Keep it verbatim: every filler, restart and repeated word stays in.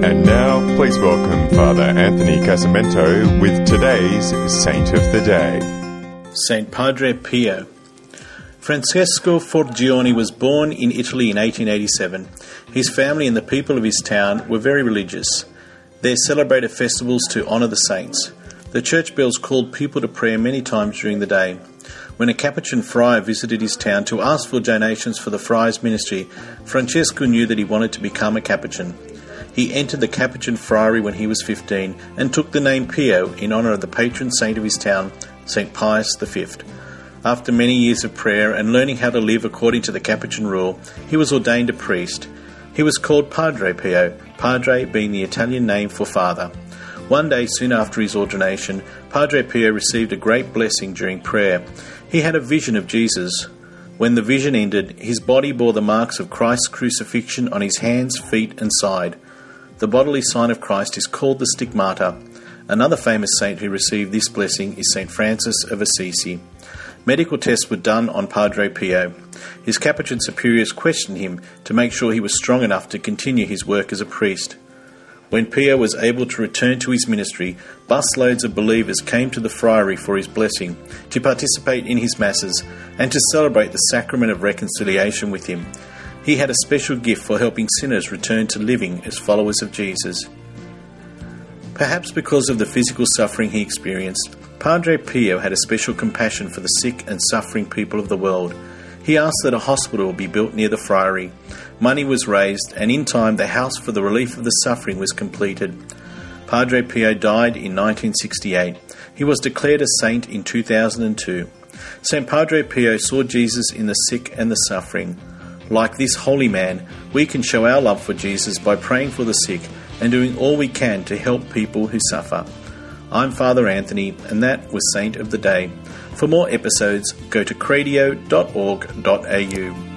And now, please welcome Father Anthony Casamento with today's Saint of the Day. Saint Padre Pio. Francesco Forgione was born in Italy in eighteen eighty-seven. His family and the people of his town were very religious. They celebrated festivals to honour the saints. The church bells called people to prayer many times during the day. When a Capuchin friar visited his town to ask for donations for the friar's ministry, Francesco knew that he wanted to become a Capuchin. He entered the Capuchin friary when he was fifteen and took the name Pio in honour of the patron saint of his town, Saint Pius the Fifth. After many years of prayer and learning how to live according to the Capuchin rule, he was ordained a priest. He was called Padre Pio, Padre being the Italian name for father. One day, soon after his ordination, Padre Pio received a great blessing during prayer. He had a vision of Jesus. When the vision ended, his body bore the marks of Christ's crucifixion on his hands, feet and side. The bodily sign of Christ is called the stigmata. Another famous saint who received this blessing is Saint Francis of Assisi. Medical tests were done on Padre Pio. His Capuchin superiors questioned him to make sure he was strong enough to continue his work as a priest. When Pio was able to return to his ministry, busloads of believers came to the friary for his blessing, to participate in his masses, and to celebrate the sacrament of reconciliation with him. He had a special gift for helping sinners return to living as followers of Jesus. Perhaps because of the physical suffering he experienced, Padre Pio had a special compassion for the sick and suffering people of the world. He asked that a hospital be built near the friary. Money was raised, and in time the house for the relief of the suffering was completed. Padre Pio died in nineteen sixty-eight. He was declared a saint in two thousand two. Saint Padre Pio saw Jesus in the sick and the suffering. Like this holy man, we can show our love for Jesus by praying for the sick and doing all we can to help people who suffer. I'm Father Anthony, and that was Saint of the Day. For more episodes, go to cradio dot org dot a u.